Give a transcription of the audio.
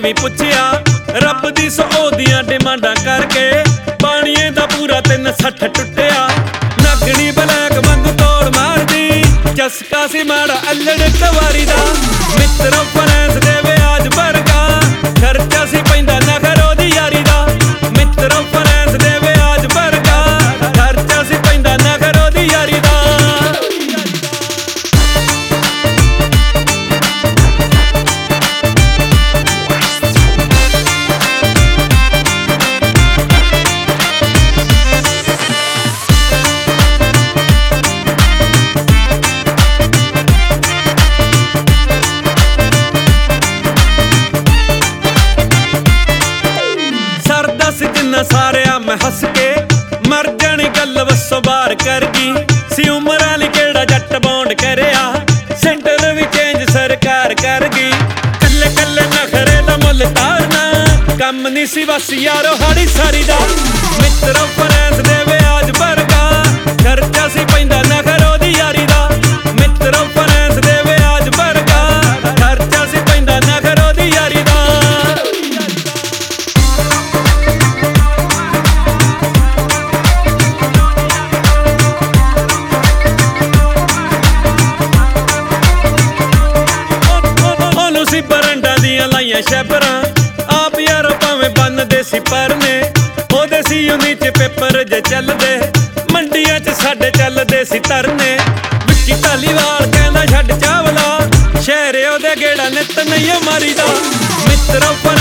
नहीं पुछया रब दी सो ओदियां डिमांडां करके पाणीए दा पूरा 360 टुटिया नगनी ब्लैक वांगू तोड़ मारदी चस्का सी माड़ा अल्लड़ कवारी दा मित्रों फ्रांस दे व्याज वर्गा खर्चा सी पैंदा नखर ओदी यारी दा मित्रों फ्रांस दे व्याज वर्गा खर्चा सी पैंदा नखर ओदी यारी दा सारिया मैं हस के मर जानी गल वसो बार कर गई सी उम्र वाली केड़ा जट बॉन्ड करया सेंटर भी चेंज सरकार कर गई कल्ले कल्ले नखरे दा मुल तारना कम नहीं सी बस यारो हाड़ी सारी दा मित्रों फ्रांस दे व्याज वर्गा खर्चा सी पैंदा नखर ओदी यारी दा मित्रों फ्रांस दे व्याज वर्गा खर्चा सी पैंदा नखर ओदी यारी दा बरंडा दियां लाइयां शैबरां आप यारो भावें बनदे सी परने ओदे सी नीचे पेपर जे चलदे मंडियां च साडे चलदे सी तरने विक्की धालीवाल कहंदा छड्ड चावला शहरे ओदे गेड़ा नित नहीं मारीदा मित्रों